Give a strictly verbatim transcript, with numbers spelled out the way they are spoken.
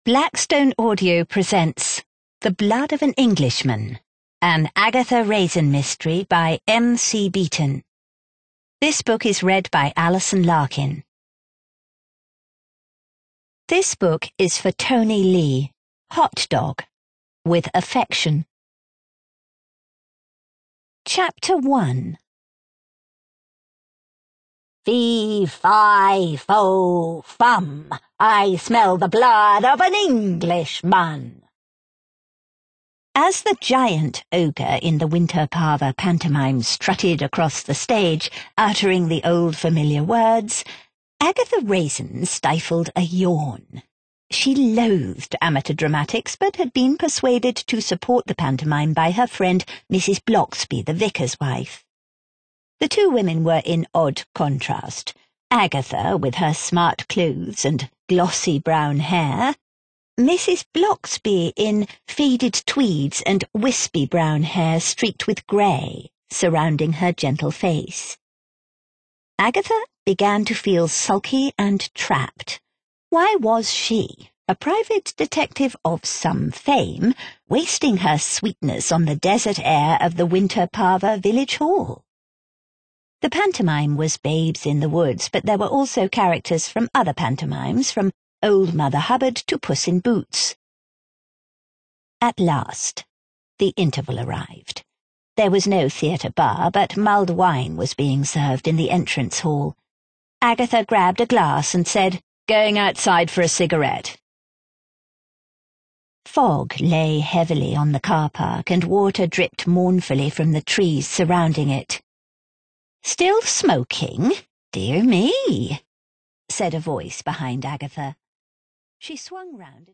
Blackstone Audio presents The Blood of an Englishman, an Agatha Raisin mystery by M C Beaton. This book is read by Alison Larkin. This book is for Tony Lee, Hot Dog, with affection. Chapter one. Fee, fi, fo, fum, I smell the blood of an Englishman. As the giant ogre in the Winter Parva pantomime strutted across the stage, uttering the old familiar words, Agatha Raisin stifled a yawn. She loathed amateur dramatics, but had been persuaded to support the pantomime by her friend Missus Blocksby, the vicar's wife. The two women were in odd contrast. Agatha, with her smart clothes and glossy brown hair, Missus Blocksby in faded tweeds and wispy brown hair streaked with grey, surrounding her gentle face. Agatha began to feel sulky and trapped. Why was she, a private detective of some fame, wasting her sweetness on the desert air of the Winter Parva village hall? The pantomime was Babes in the Woods, but there were also characters from other pantomimes, from Old Mother Hubbard to Puss in Boots. At last, the interval arrived. There was no theatre bar, but mulled wine was being served in the entrance hall. Agatha grabbed a glass and said, "Going outside for a cigarette." Fog lay heavily on the car park, and water dripped mournfully from the trees surrounding it. "Still smoking? Dear me," said a voice behind Agatha. She swung round.